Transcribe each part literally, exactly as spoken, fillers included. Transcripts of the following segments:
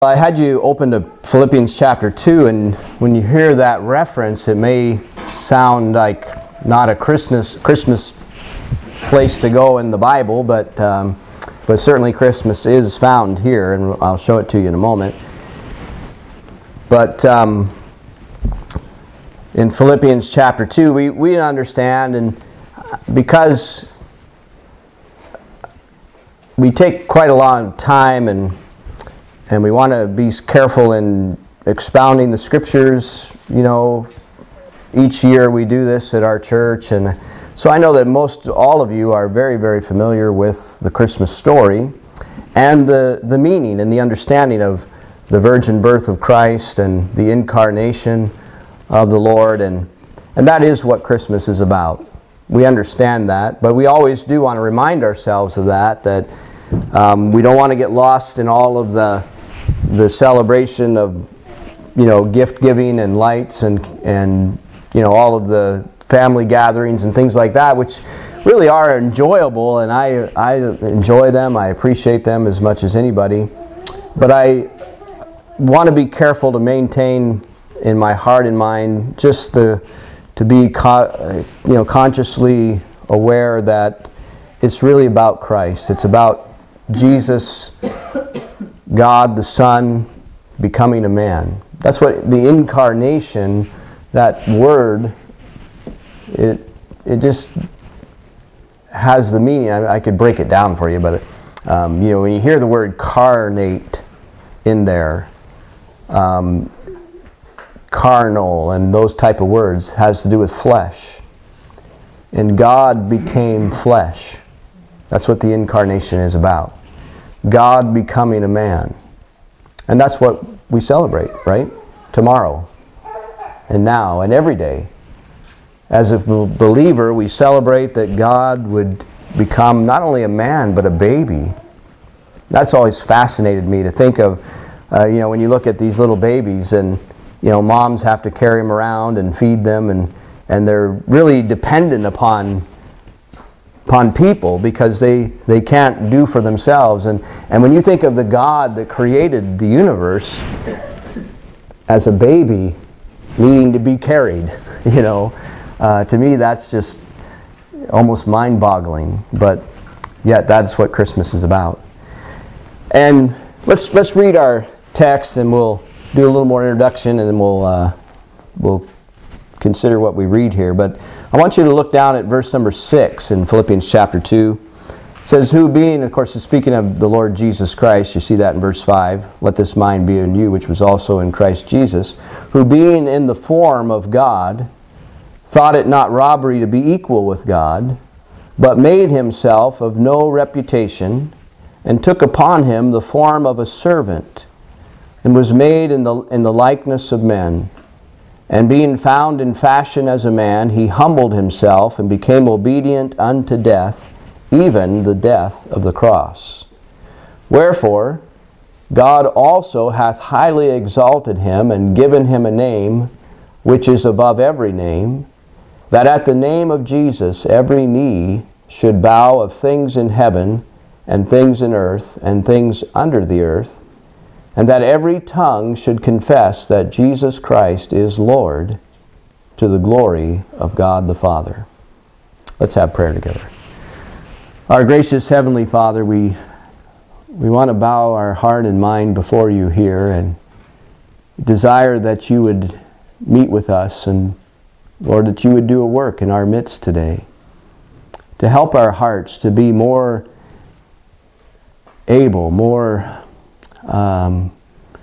I had you open to Philippians chapter two, and when you hear that reference, it may sound like not a Christmas Christmas place to go in the Bible, but um, but certainly Christmas is found here, and I'll show it to you in a moment. But um, in Philippians chapter two, we, we understand, and because we take quite a long time and And we want to be careful in expounding the Scriptures. You know, each year we do this at our church. And so I know that most all of you are very, very familiar with the Christmas story and the, the meaning and the understanding of the virgin birth of Christ and the incarnation of the Lord. And, and that is what Christmas is about. We understand that, but we always do want to remind ourselves of that, that um, we don't want to get lost in all of the the celebration of, you know, gift giving and lights and and you know all of the family gatherings and things like that, which really are enjoyable, and I I enjoy them. I appreciate them as much as anybody, but I want to be careful to maintain in my heart and mind just the to be co- you know consciously aware that it's really about Christ. It's about Jesus, God the Son, becoming a man. That's what the incarnation, that word, it it just has the meaning. I, I could break it down for you, but um, you know, when you hear the word carnate in there, um, carnal and those type of words, has to do with flesh. And God became flesh. That's what the incarnation is about. God becoming a man. And that's what we celebrate, right? Tomorrow and now and every day. As a believer, we celebrate that God would become not only a man, but a baby. That's always fascinated me to think of, uh, you know, when you look at these little babies and, you know, moms have to carry them around and feed them, and, and they're really dependent upon upon people because they, they can't do for themselves. And, and when you think of the God that created the universe as a baby needing to be carried, you know, uh, to me that's just almost mind-boggling. But yet that's what Christmas is about. And let's let's read our text, and we'll do a little more introduction, and then we'll uh, we'll consider what we read here. But I want you to look down at verse number six in Philippians chapter two. It says, who being, of course, is speaking of the Lord Jesus Christ. You see that in verse five. Let this mind be in you, which was also in Christ Jesus, who being in the form of God, thought it not robbery to be equal with God, but made himself of no reputation, and took upon him the form of a servant, and was made in the in the likeness of men. And being found in fashion as a man, he humbled himself and became obedient unto death, even the death of the cross. Wherefore, God also hath highly exalted him, and given him a name which is above every name, that at the name of Jesus every knee should bow, of things in heaven, and things in earth, and things under the earth, and that every tongue should confess that Jesus Christ is Lord, to the glory of God the Father. Let's have prayer together. Our gracious Heavenly Father, we we want to bow our heart and mind before you here, and desire that you would meet with us, and Lord, that you would do a work in our midst today to help our hearts to be more able, more Um,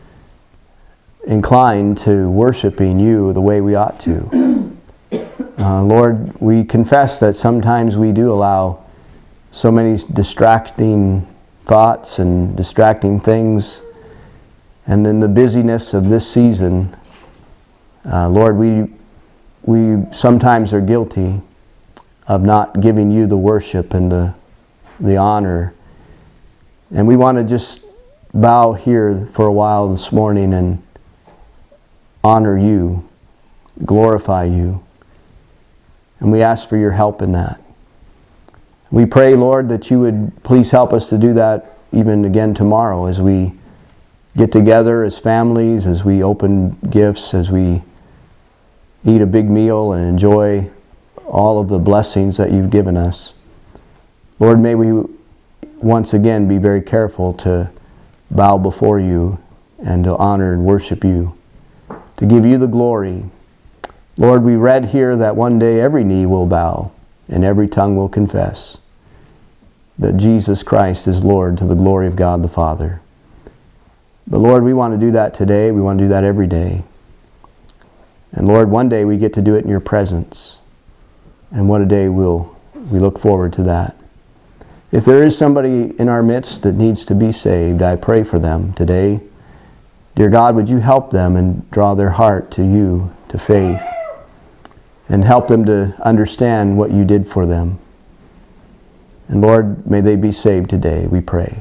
inclined to worshiping you the way we ought to. Uh, Lord, we confess that sometimes we do allow so many distracting thoughts and distracting things, and in the busyness of this season, uh, Lord, we we sometimes are guilty of not giving you the worship and the the honor, and we want to just bow here for a while this morning and honor you, glorify you. And we ask for your help in that. We pray, Lord, that you would please help us to do that even again tomorrow as we get together as families, as we open gifts, as we eat a big meal and enjoy all of the blessings that you've given us. Lord, may we once again be very careful to bow before you and to honor and worship you, to give you the glory. Lord, we read here that one day every knee will bow and every tongue will confess that Jesus Christ is Lord, to the glory of God the Father. But Lord, we want to do that today. We want to do that every day. And Lord, one day we get to do it in your presence. And what a day we'll, we look forward to that. If there is somebody in our midst that needs to be saved, I pray for them today. Dear God, would you help them and draw their heart to you, to faith, and help them to understand what you did for them. And Lord, may they be saved today, we pray.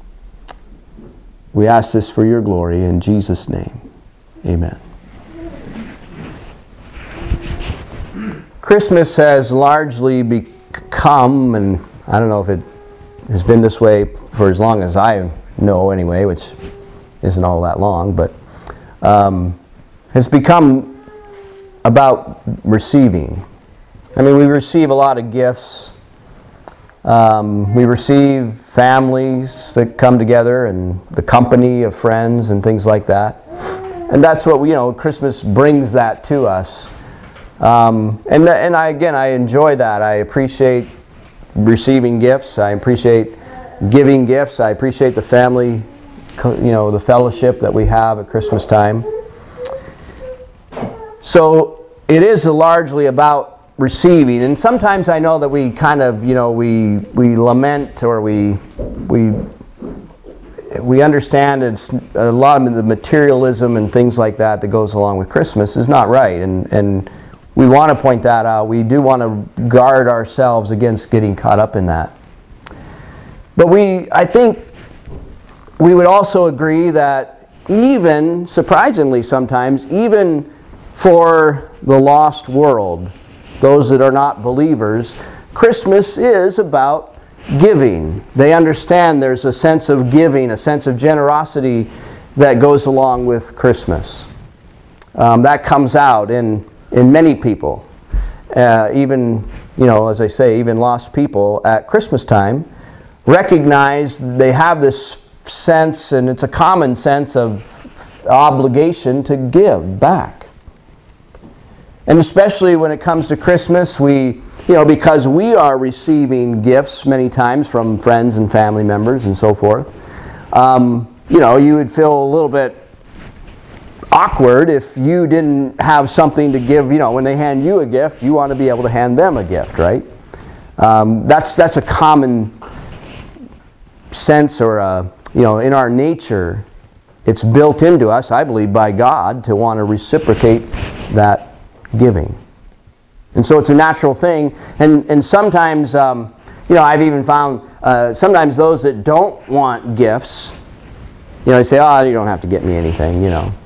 We ask this for your glory in Jesus' name. Amen. Christmas has largely become, and I don't know if it has been this way for as long as I know anyway, which isn't all that long, but um, has become about receiving. I mean, we receive a lot of gifts. Um, we receive families that come together and the company of friends and things like that. And that's what, we, you know, Christmas brings that to us. Um, and and I, again, I enjoy that. I appreciate receiving gifts. I appreciate giving gifts. I appreciate the family, you know, the fellowship that we have at Christmas time. So it is largely about receiving, and sometimes I know that we kind of, you know, we we lament or we we we understand it's a lot of the materialism and things like that that goes along with Christmas is not right, and and we want to point that out. We do want to guard ourselves against getting caught up in that. But we, I think, we would also agree that even, surprisingly sometimes, even for the lost world, those that are not believers, Christmas is about giving. They understand there's a sense of giving, a sense of generosity that goes along with Christmas. Um, that comes out in, in many people. Uh, even, you know, as I say, even lost people at Christmas time recognize they have this sense, and it's a common sense of obligation to give back. And especially when it comes to Christmas, we, you know, because we are receiving gifts many times from friends and family members and so forth, um, you know, you would feel a little bit awkward if you didn't have something to give. You know, when they hand you a gift, you want to be able to hand them a gift, right? Um, that's that's a common sense, or a, you know, in our nature, it's built into us, I believe, by God to want to reciprocate that giving. And so it's a natural thing. And and sometimes, um, you know, I've even found uh, sometimes those that don't want gifts, you know, they say, "Oh, you don't have to get me anything," you know.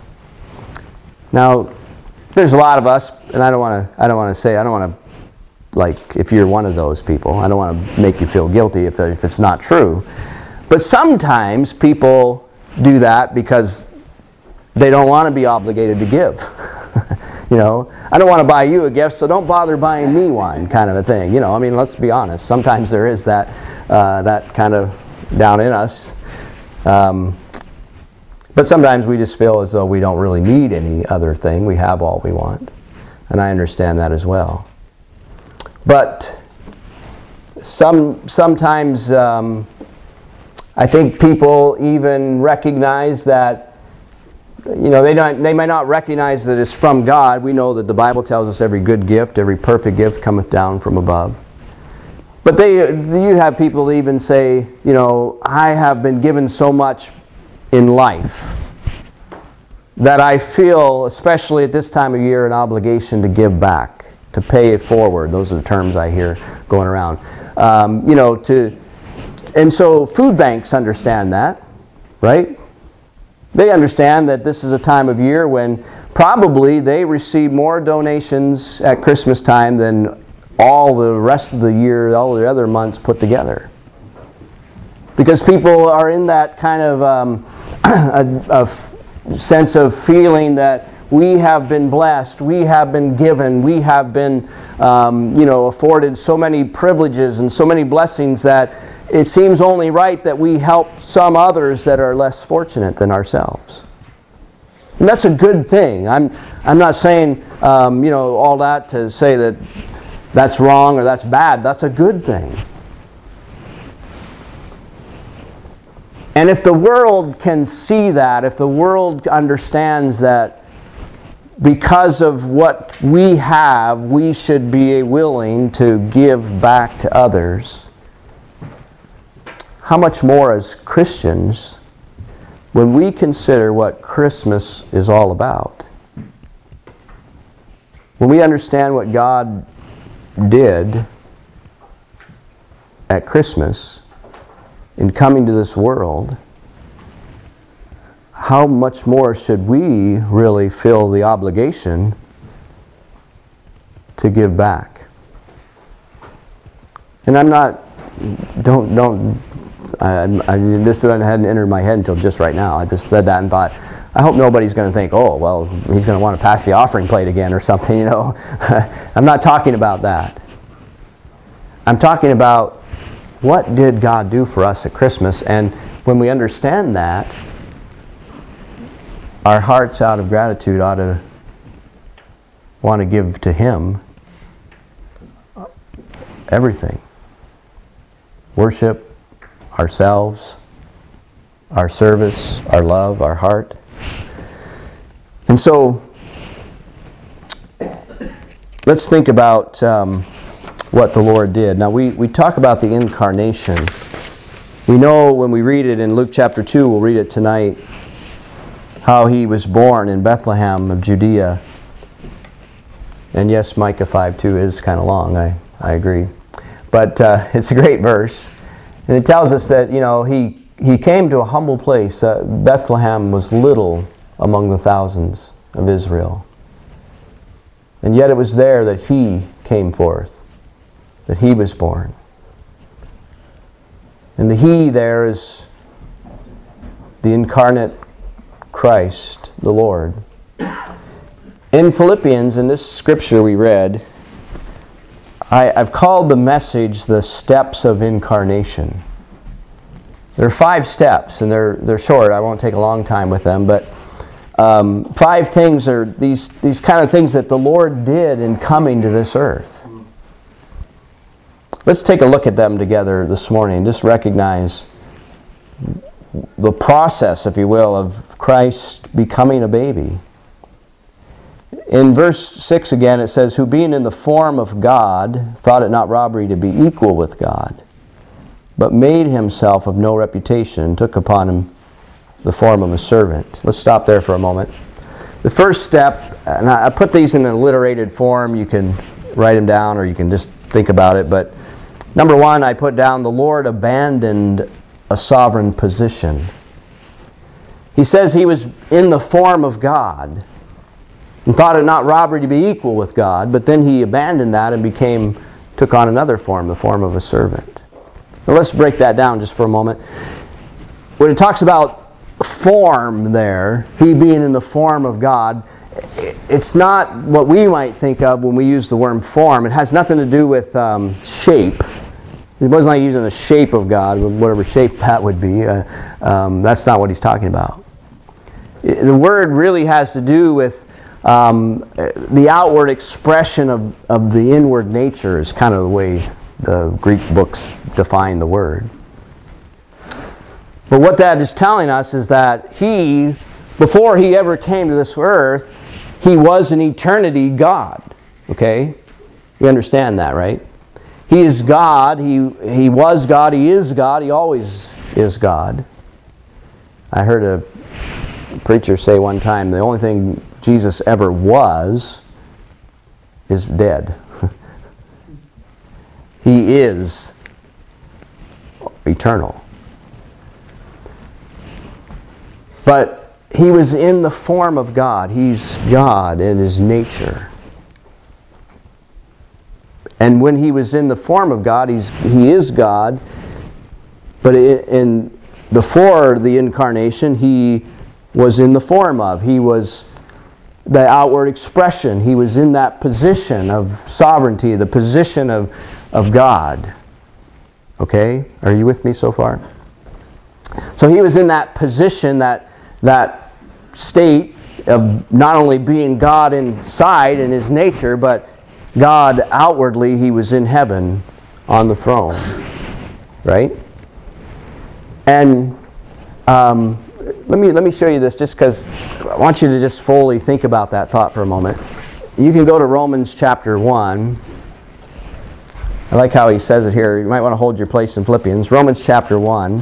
Now, there's a lot of us, and I don't want to. I don't want to say. I don't want to, like, if you're one of those people, I don't want to make you feel guilty if if it's not true. But sometimes people do that because they don't want to be obligated to give. You know, I don't want to buy you a gift, so don't bother buying me one, kind of a thing. You know, I mean, let's be honest. Sometimes there is that uh, that kind of down in us. Um, but sometimes we just feel as though we don't really need any other thing. We have all we want. And I understand that as well. But some sometimes um, I think people even recognize that, you know, they don't, they may not recognize that it's from God. We know that the Bible tells us every good gift, every perfect gift cometh down from above. But they, you have people even say, you know, I have been given so much in life that I feel, especially at this time of year, an obligation to give back, to pay it forward. Those are the terms I hear going around. Um, you know, to, and so food banks understand that, right? They understand that this is a time of year when probably they receive more donations at Christmas time than all the rest of the year, all the other months put together. Because people are in that kind of um, a, a f- sense of feeling that we have been blessed, we have been given, we have been, um, you know, afforded so many privileges and so many blessings that it seems only right that we help some others that are less fortunate than ourselves. And that's a good thing. I'm, I'm not saying, um, you know, all that to say that that's wrong or that's bad. That's a good thing. And if the world can see that, if the world understands that because of what we have, we should be willing to give back to others, how much more as Christians, when we consider what Christmas is all about, when we understand what God did at Christmas in coming to this world, how much more should we really feel the obligation to give back? And I'm not, don't, don't, I, I, this hadn't entered my head until just right now. I just said that and thought, I hope nobody's going to think, oh, well, he's going to want to pass the offering plate again or something, you know. I'm not talking about that. I'm talking about what did God do for us at Christmas, and when we understand that, our hearts out of gratitude ought to want to give to Him everything. Worship, ourselves, our service, our love, our heart. And so, let's think about um, what the Lord did. Now, we, we talk about the incarnation. We know when we read it in Luke chapter two, we'll read it tonight, how He was born in Bethlehem of Judea. And yes, Micah five two is kind of long, I, I agree. But uh, it's a great verse. And it tells us that, you know, He, he came to a humble place. Uh, Bethlehem was little among the thousands of Israel. And yet it was there that He came forth, that He was born. And the He there is the incarnate Christ, the Lord. In Philippians, in this scripture we read, I, I've called the message the steps of incarnation. There are five steps, and they're they're short. I won't take a long time with them, but um, five things are these these kind of things that the Lord did in coming to this earth. Let's take a look at them together this morning. Just recognize the process, if you will, of Christ becoming a baby. In verse six again, it says, who being in the form of God, thought it not robbery to be equal with God, but made Himself of no reputation, and took upon Him the form of a servant. Let's stop there for a moment. The first step, and I put these in an alliterated form. You can write them down or you can just think about it. But number one, I put down, the Lord abandoned a sovereign position. He says He was in the form of God and thought it not robbery to be equal with God, but then He abandoned that and became, took on another form, the form of a servant. Now let's break that down just for a moment. When it talks about form there, He being in the form of God, it's not what we might think of when we use the word form. It has nothing to do with um, shape. He wasn't like using the shape of God, whatever shape that would be. Uh, um, that's not what He's talking about. The word really has to do with um, the outward expression of, of the inward nature is kind of the way the Greek books define the word. But what that is telling us is that He, before He ever came to this earth, He was in eternity God. Okay? You understand that, right? He is God. He, he was God. He is God. He always is God. I heard a preacher say one time, the only thing Jesus ever was is dead. He is eternal. But He was in the form of God. He's God in His nature. And when He was in the form of God, he's, He is God. But in before the incarnation, he was in the form of. He was the outward expression. He was in that position of sovereignty, the position of, of God. Okay? Are you with me so far? So he was in that position, that, that state of not only being God inside in his nature, but God outwardly. He was in heaven on the throne. Right? And um, let me let me show you this just because I want you to just fully think about that thought for a moment. You can go to Romans chapter one. I like how he says it here. You might want to hold your place in Philippians. Romans chapter one.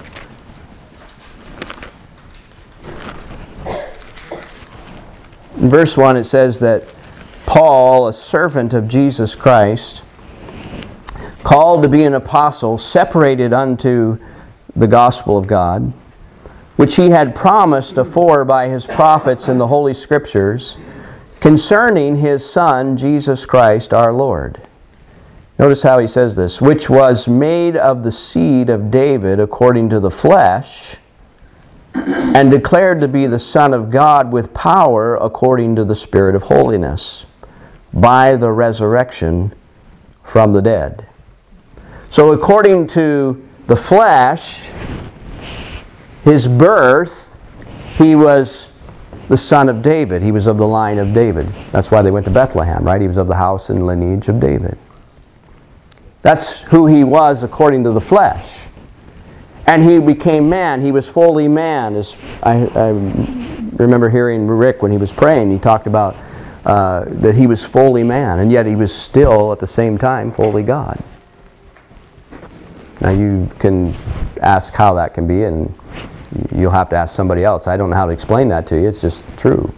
In verse one it says that Paul, a servant of Jesus Christ, called to be an apostle, separated unto the gospel of God, which he had promised afore by his prophets in the Holy Scriptures, concerning his Son, Jesus Christ our Lord. Notice how he says this, which was made of the seed of David according to the flesh, and declared to be the Son of God with power according to the Spirit of holiness, by the resurrection from the dead. So according to the flesh, his birth, he was the son of David. He was of the line of David. That's why they went to Bethlehem, right? He was of the house and lineage of David. That's who he was according to the flesh. And he became man. He was fully man. As I, I remember hearing Rick when he was praying, he talked about uh, that he was fully man, and yet he was still at the same time fully God. Now you can ask how that can be, and you'll have to ask somebody else. I don't know how to explain that to you. It's just true.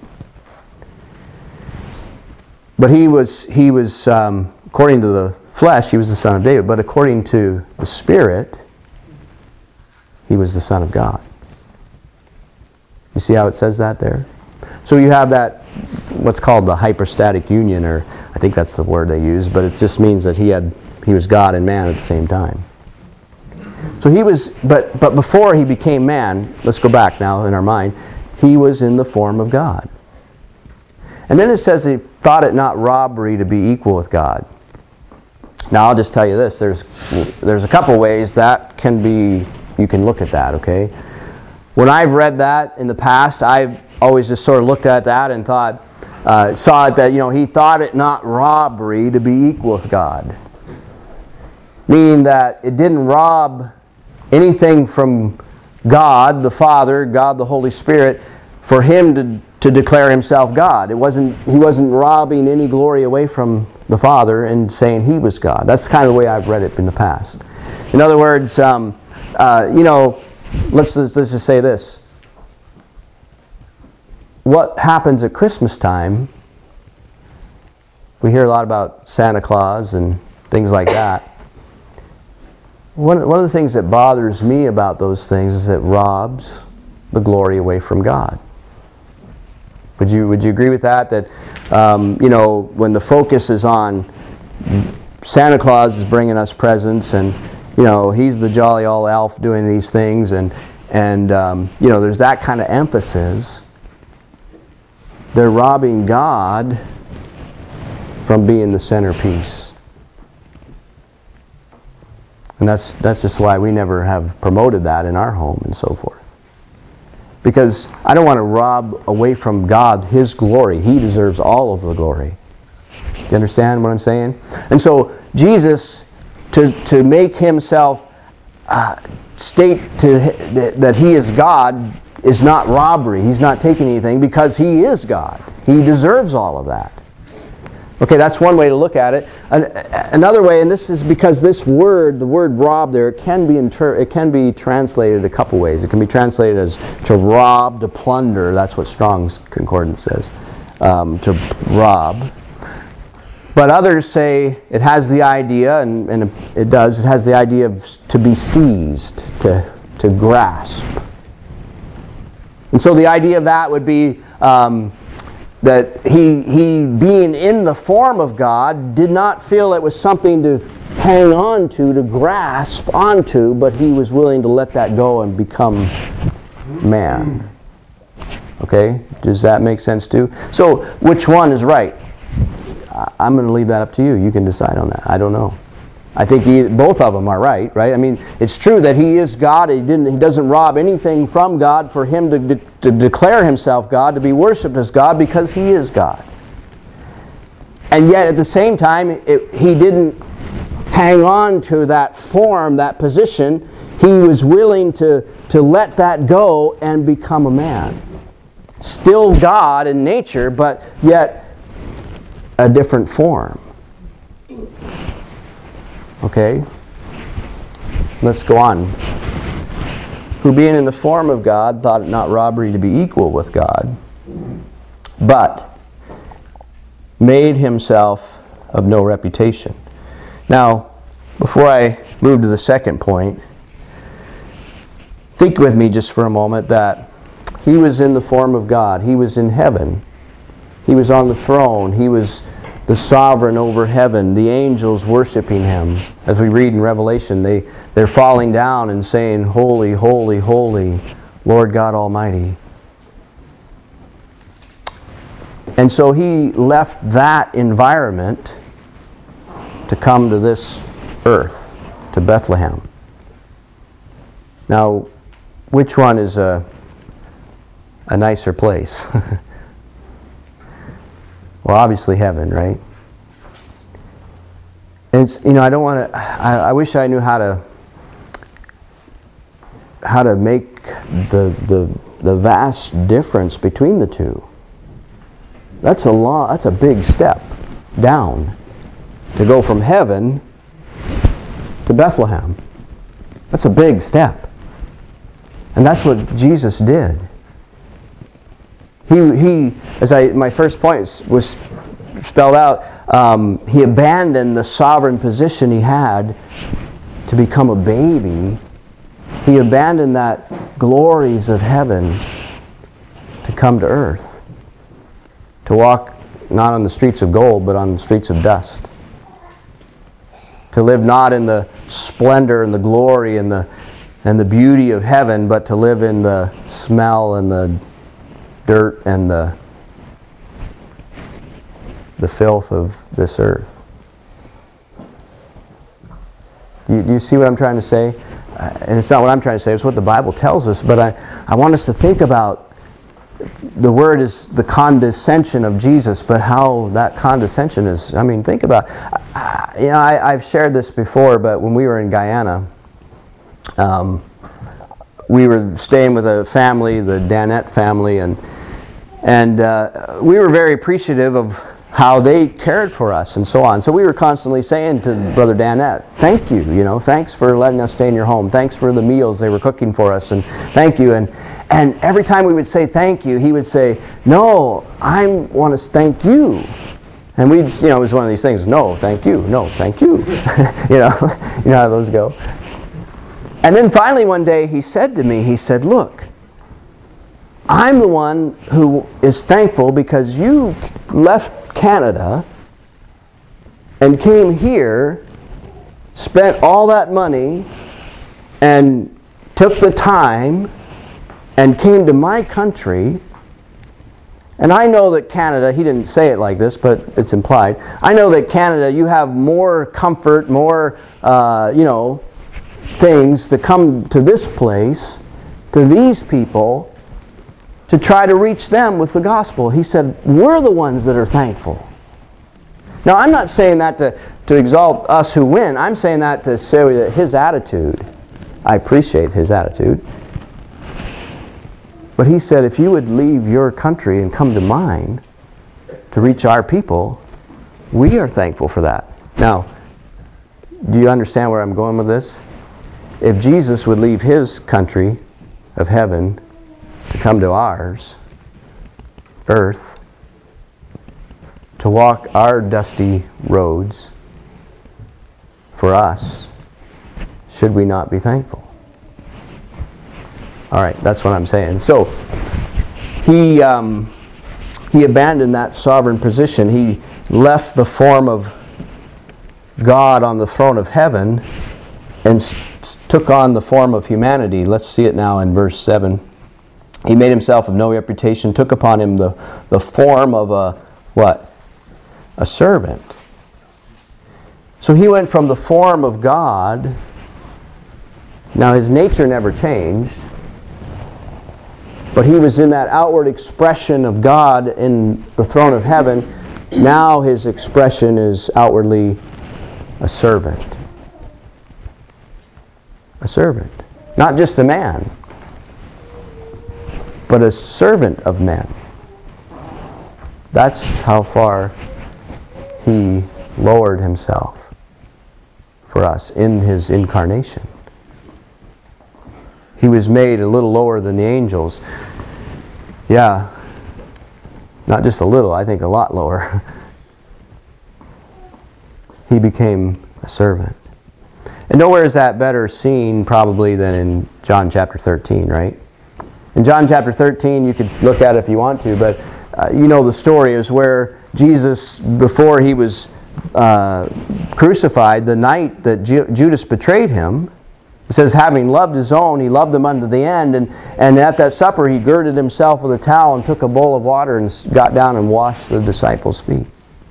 But he was, he was um, according to the flesh, he was the son of David. But according to the Spirit, he was the Son of God. You see how it says that there? So you have that, what's called the hypostatic union, or I think that's the word they use, but it just means that he had, he was God and man at the same time. So he was, but but before he became man, let's go back now in our mind, he was in the form of God. And then it says he thought it not robbery to be equal with God. Now I'll just tell you this, there's there's a couple ways that can be, you can look at that, okay? When I've read that in the past, I've always just sort of looked at that and thought, uh, saw it that, you know, he thought it not robbery to be equal with God. Meaning that it didn't rob anything from God the Father, God the Holy Spirit, for him to, to declare himself God. It wasn't, he wasn't robbing any glory away from the Father and saying he was God. That's kind of the way I've read it in the past. In other words, um, uh, you know, let's, let's just say this. What happens at Christmas time, we hear a lot about Santa Claus and things like that. One, one of the things that bothers me about those things is it robs the glory away from God. Would you would you agree with that? That um, you know, when the focus is on Santa Claus is bringing us presents, and you know he's the jolly old elf doing these things, and and um, you know there's that kind of emphasis. They're robbing God from being the centerpiece. And that's that's just why we never have promoted that in our home and so forth. Because I don't want to rob away from God His glory. He deserves all of the glory. You understand what I'm saying? And so Jesus, to, to make Himself uh, state to, that He is God is not robbery. He's not taking anything because He is God. He deserves all of that. Okay, that's one way to look at it. Another way, and this is because this word, the word rob there, it can be inter- it can be translated a couple ways. It can be translated as to rob, to plunder. That's what Strong's Concordance says, um, to rob. But others say it has the idea, and, and it does, it has the idea of to be seized, to, to grasp. And so the idea of that would be um, that he, he, being in the form of God, did not feel it was something to hang on to, to grasp onto, but he was willing to let that go and become man. Okay? Does that make sense too? So, which one is right? I'm going to leave that up to you. You can decide on that. I don't know. I think he, both of them are right, right? I mean, it's true that he is God. He didn't. He doesn't rob anything from God for him to, de- to declare himself God, to be worshipped as God, because he is God. And yet, at the same time, it, he didn't hang on to that form, that position. He was willing to, to let that go and become a man. Still God in nature, but yet a different form. Okay? Let's go on. Who being in the form of God, thought it not robbery to be equal with God, but made himself of no reputation. Now, before I move to the second point, think with me just for a moment that he was in the form of God. He was in heaven. He was on the throne. He was the sovereign over heaven. The angels worshiping him. As we read in Revelation, they, they're falling down and saying, "Holy, holy, holy, Lord God Almighty." And so he left that environment to come to this earth, to Bethlehem. Now, which one is a, a nicer place? Well, obviously heaven, right? And it's, you know, I don't want to, I, I wish I knew how to, how to make the, the, the vast difference between the two. That's a long, that's a big step down to go from heaven to Bethlehem. That's a big step. And that's what Jesus did. He, he as I my first point was spelled out, um, he abandoned the sovereign position he had to become a baby. He abandoned that glories of heaven to come to earth. To walk not on the streets of gold, but on the streets of dust. To live not in the splendor and the glory and the and the beauty of heaven, but to live in the smell and the dirt and the the filth of this earth. Do you, do you see what I'm trying to say? Uh, and it's not what I'm trying to say, it's what the Bible tells us, but I, I want us to think about, the word is the condescension of Jesus, but how that condescension is, I mean, think about, uh, you know, I, I've shared this before, but when we were in Guyana, um, we were staying with a family, the Danette family, and and uh, we were very appreciative of how they cared for us and so on. So we were constantly saying to Brother Danette, "Thank you, you know, thanks for letting us stay in your home. Thanks for the meals they were cooking for us, and thank you." And and every time we would say thank you, he would say, "No, I want to thank you." And we'd, you know, it was one of these things. No, thank you. No, thank you. you know, you know how those go. And then finally one day he said to me, he said, "Look, I'm the one who is thankful because you left Canada and came here, spent all that money, and took the time and came to my country. And I know that Canada," he didn't say it like this, but it's implied, "I know that Canada, you have more comfort, more, uh, you know, things to come to this place, to these people, to try to reach them with the gospel." He said, "We're the ones that are thankful." Now, I'm not saying that to, to exalt us who win. I'm saying that to say that his attitude, I appreciate his attitude. But he said, if you would leave your country and come to mine to reach our people, we are thankful for that. Now, do you understand where I'm going with this? If Jesus would leave his country of heaven to come to ours, earth, to walk our dusty roads for us, should we not be thankful? All right, that's what I'm saying. So, he, um, he abandoned that sovereign position. He left the form of God on the throne of heaven and s- took on the form of humanity. Let's see it now in verse seven. He made himself of no reputation, took upon him the, the form of a, what? A servant. So he went from the form of God. Now his nature never changed, but he was in that outward expression of God in the throne of heaven. Now his expression is outwardly a servant. A servant. Not just a man, but a servant of men. That's how far he lowered himself for us in his incarnation. He was made a little lower than the angels. Yeah, not just a little, I think a lot lower. He became a servant. And nowhere is that better seen probably than in John chapter thirteen, right? In John chapter thirteen, you could look at it if you want to, but uh, you know the story is where Jesus, before he was uh, crucified, the night that Ju- Judas betrayed him, it says, having loved his own, he loved them unto the end. And, and at that supper, he girded himself with a towel and took a bowl of water and got down and washed the disciples' feet.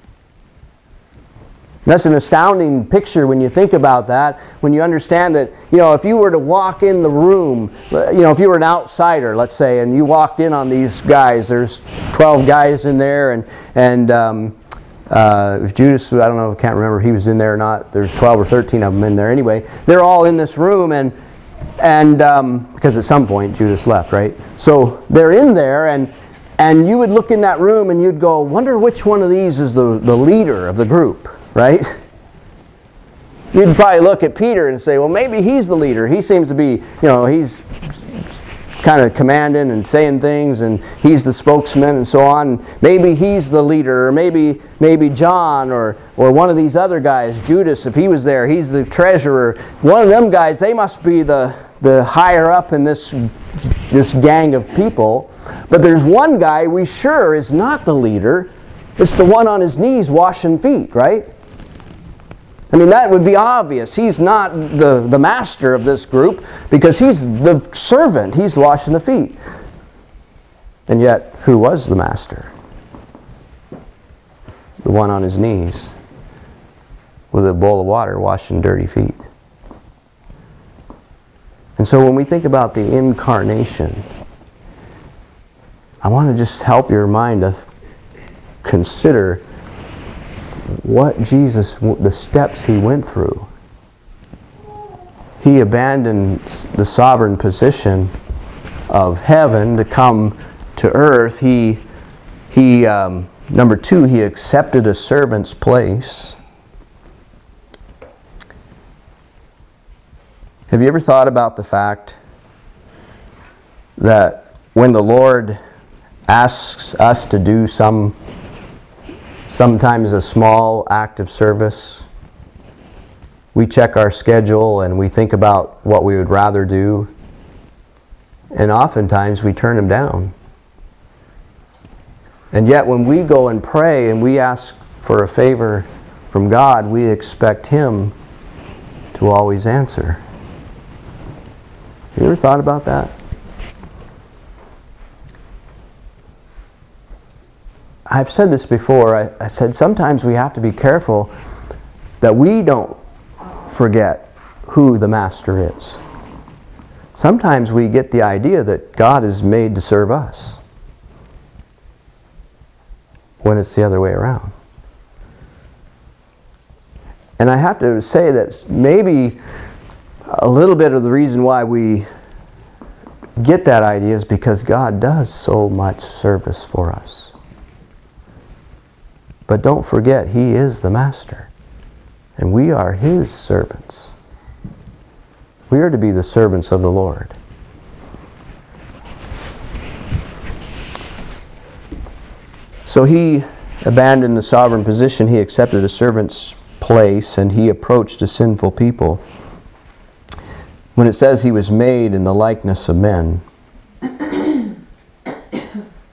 That's an astounding picture when you think about that, when you understand that, you know, if you were to walk in the room, you know, if you were an outsider, let's say, and you walked in on these guys, there's twelve guys in there, and, and um, uh, if Judas, I don't know, I can't remember if he was in there or not, there's twelve or thirteen of them in there anyway, they're all in this room, and, and um, because at some point Judas left, right? So they're in there, and and you would look in that room and you'd go, wonder which one of these is the, the leader of the group. Right? You'd probably look at Peter and say, well, maybe he's the leader. He seems to be, you know, he's kind of commanding and saying things, and he's the spokesman and so on. Maybe he's the leader, or maybe maybe John, or or one of these other guys, Judas, if he was there, he's the treasurer. One of them guys, they must be the, the higher up in this, this gang of people. But there's one guy we sure is not the leader. It's the one on his knees washing feet, right? I mean, that would be obvious. He's not the, the master of this group because he's the servant. He's washing the feet. And yet, who was the master? The one on his knees with a bowl of water washing dirty feet. And so when we think about the incarnation, I want to just help your mind to consider what Jesus, the steps he went through. He abandoned the sovereign position of heaven to come to earth. He, he um, number two, he accepted a servant's place. Have you ever thought about the fact that when the Lord asks us to do some sometimes a small act of service, we check our schedule and we think about what we would rather do, and oftentimes we turn him down. And yet when we go and pray and we ask for a favor from God, we expect him to always answer. You ever thought about that? I've said this before. I, I said sometimes we have to be careful that we don't forget who the master is. Sometimes we get the idea that God is made to serve us, when it's the other way around. And I have to say that maybe a little bit of the reason why we get that idea is because God does so much service for us. But don't forget, he is the master, and we are his servants. We are to be the servants of the Lord. So he abandoned the sovereign position, he accepted a servant's place, and he approached a sinful people. When it says he was made in the likeness of men,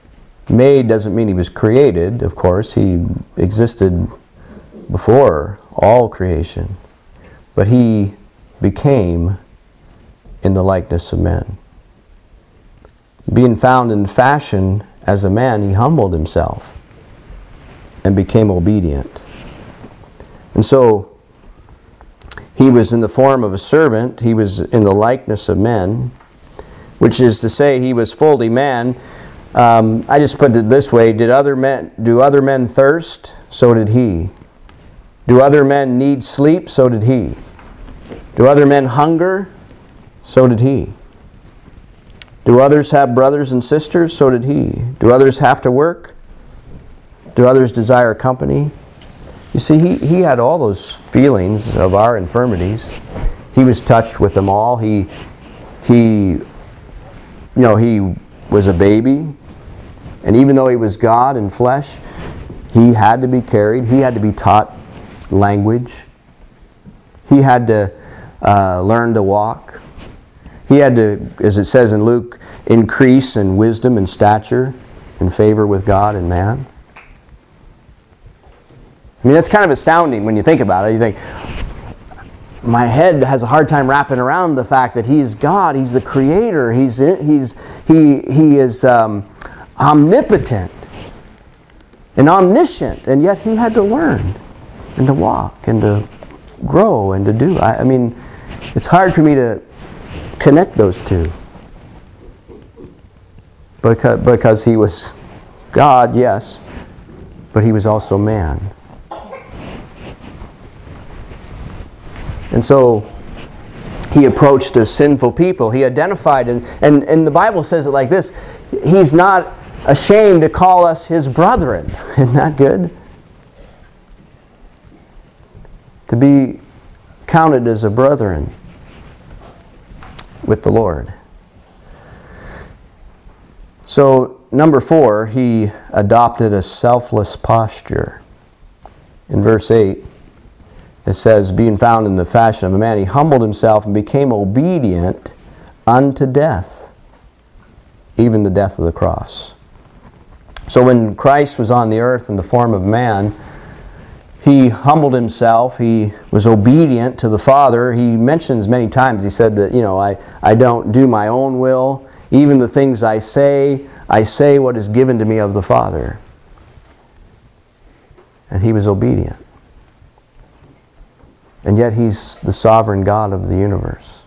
made doesn't mean he was created, of course. He existed before all creation, but he became in the likeness of men. Being found in fashion as a man, he humbled himself and became obedient. And so, he was in the form of a servant, he was in the likeness of men, which is to say he was fully man. Um, I just put it this way, did other men, do other men thirst? So did he. Do other men need sleep? So did he. Do other men hunger? So did he. Do others have brothers and sisters? So did he. Do others have to work? Do others desire company? You see, he, he had all those feelings of our infirmities. He was touched with them all. He, he, you know, he was a baby. And even though he was God in flesh, he had to be carried. He had to be taught language. He had to uh, learn to walk. He had to, as it says in Luke, increase in wisdom and stature and favor with God and man. I mean, that's kind of astounding when you think about it. You think, my head has a hard time wrapping around the fact that He's God, He's the Creator, He's He's He He is um, omnipotent and omniscient, and yet He had to learn and to walk and to grow and to do. I, I mean, it's hard for me to connect those two because because He was God, yes, but He was also man. And so he approached a sinful people. He identified, and, and, and the Bible says it like this, He's not ashamed to call us His brethren. Isn't that good? To be counted as a brethren with the Lord. So, number four, he adopted a selfless posture. In verse eight, it says, being found in the fashion of a man, he humbled himself and became obedient unto death, even the death of the cross. So when Christ was on the earth in the form of man, he humbled himself, he was obedient to the Father. He mentions many times, he said that, you know, I, I don't do my own will. Even the things I say, I say what is given to me of the Father. And he was obedient. And yet He's the sovereign God of the universe.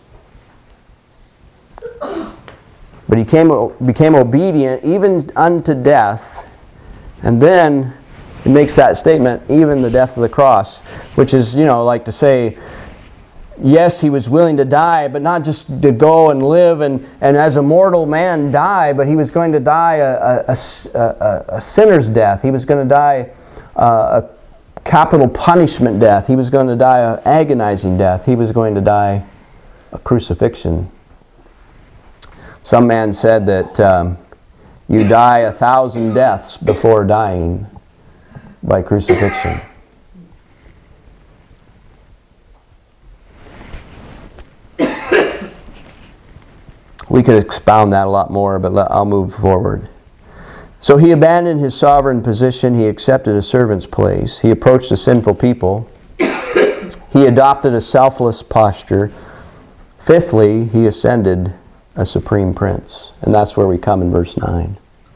But He came, became obedient even unto death. And then He makes that statement, even the death of the cross. Which is, you know, like to say, yes, He was willing to die, but not just to go and live and, and as a mortal man die, but He was going to die a, a, a, a sinner's death. He was going to die uh, a capital punishment death. He was going to die an agonizing death. He was going to die a crucifixion. Some man said that um, you die a thousand deaths before dying by crucifixion. We could expound that a lot more, but I'll move forward. So he abandoned his sovereign position. He accepted a servant's place. He approached a sinful people. He adopted a selfless posture. Fifthly, he ascended a supreme prince. And that's where we come in verse nine.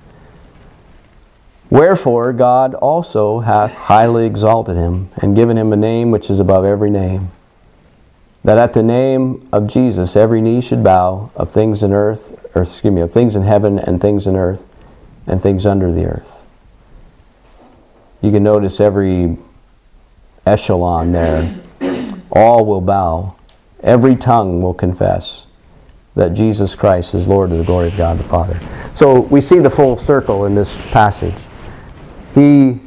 Wherefore God also hath highly exalted him, and given him a name which is above every name, that at the name of Jesus every knee should bow, of things in earth, or excuse me, of things in heaven and things in earth, and things under the earth. You can notice every echelon there. All will bow. Every tongue will confess that Jesus Christ is Lord to the glory of God the Father. So we see the full circle in this passage. He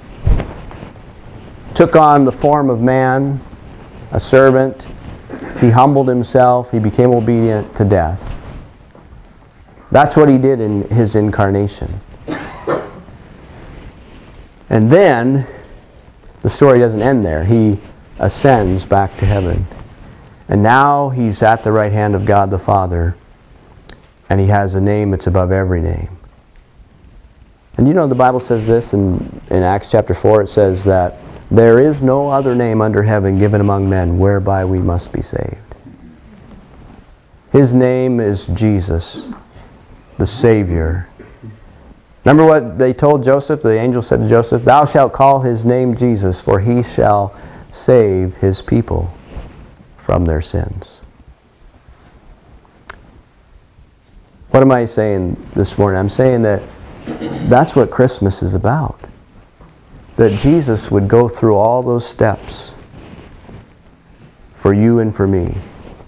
took on the form of man, a servant. He humbled himself. He became obedient to death. That's what He did in His incarnation. And then, the story doesn't end there. He ascends back to heaven. And now He's at the right hand of God the Father. And He has a name that's above every name. And you know the Bible says this in, in Acts chapter four. It says that There is no other name under heaven given among men whereby we must be saved. His name is Jesus, the Savior. Remember what they told Joseph? The angel said to Joseph, "Thou shalt call his name Jesus, for he shall save his people from their sins." What am I saying this morning? I'm saying that that's what Christmas is about. That Jesus would go through all those steps for you and for me,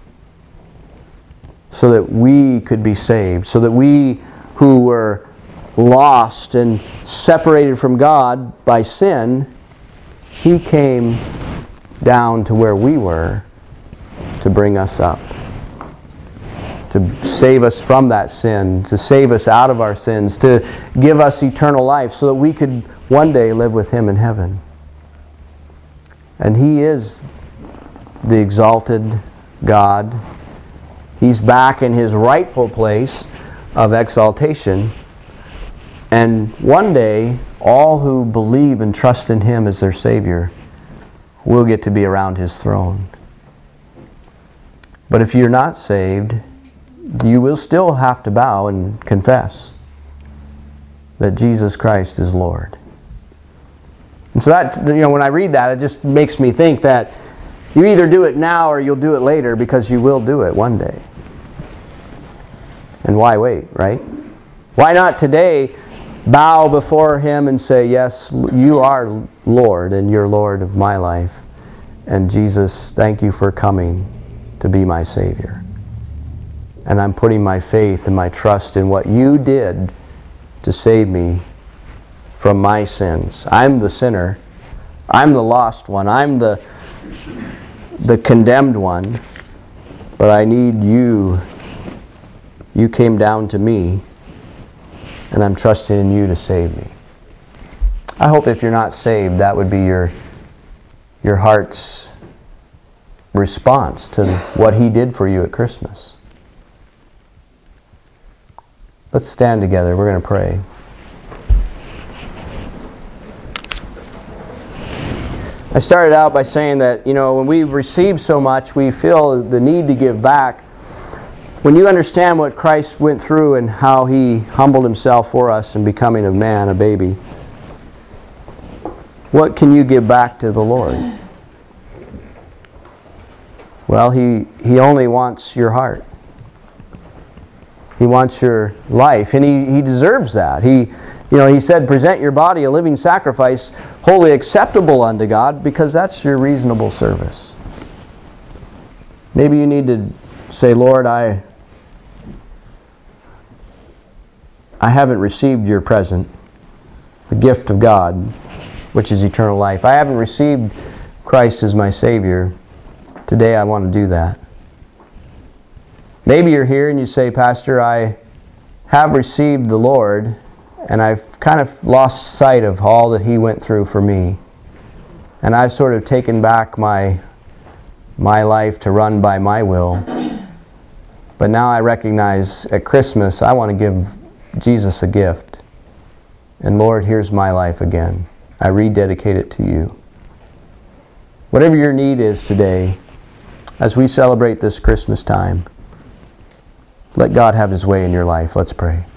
so that we could be saved, so that we who were lost and separated from God by sin, He came down to where we were to bring us up, to save us from that sin, to save us out of our sins, to give us eternal life so that we could one day live with Him in heaven. And He is the exalted God. He's back in His rightful place of exaltation. And one day, all who believe and trust in Him as their Savior will get to be around His throne. But if you're not saved, you will still have to bow and confess that Jesus Christ is Lord. And so that, you know, when I read that, it just makes me think that you either do it now or you'll do it later, because you will do it one day. And why wait, right? Why not today bow before Him and say, "Yes, you are Lord, and you're Lord of my life. And Jesus, thank you for coming to be my Savior. And I'm putting my faith and my trust in what you did to save me from my sins. I'm the sinner. I'm the lost one. I'm the, the condemned one. But I need you. You came down to me. And I'm trusting in you to save me." I hope if you're not saved, that would be your, your heart's response to what He did for you at Christmas. Let's stand together. We're going to pray. I started out by saying that, you know, when we've received so much, we feel the need to give back. When you understand what Christ went through and how He humbled Himself for us in becoming a man, a baby, what can you give back to the Lord? Well, He, He only wants your heart. He wants your life, and He, he deserves that. He, you know, He said, "Present your body a living sacrifice, wholly acceptable unto God," because that's your reasonable service. Maybe you need to say, "Lord, I I haven't received your present, the gift of God, which is eternal life. I haven't received Christ as my Savior. Today I want to do that." Maybe you're here and you say, "Pastor, I have received the Lord, and I've kind of lost sight of all that He went through for me. And I've sort of taken back my, my life to run by my will. But now I recognize at Christmas I want to give Jesus a gift. And Lord, here's my life again. I rededicate it to you." Whatever your need is today, as we celebrate this Christmas time, let God have His way in your life. Let's pray.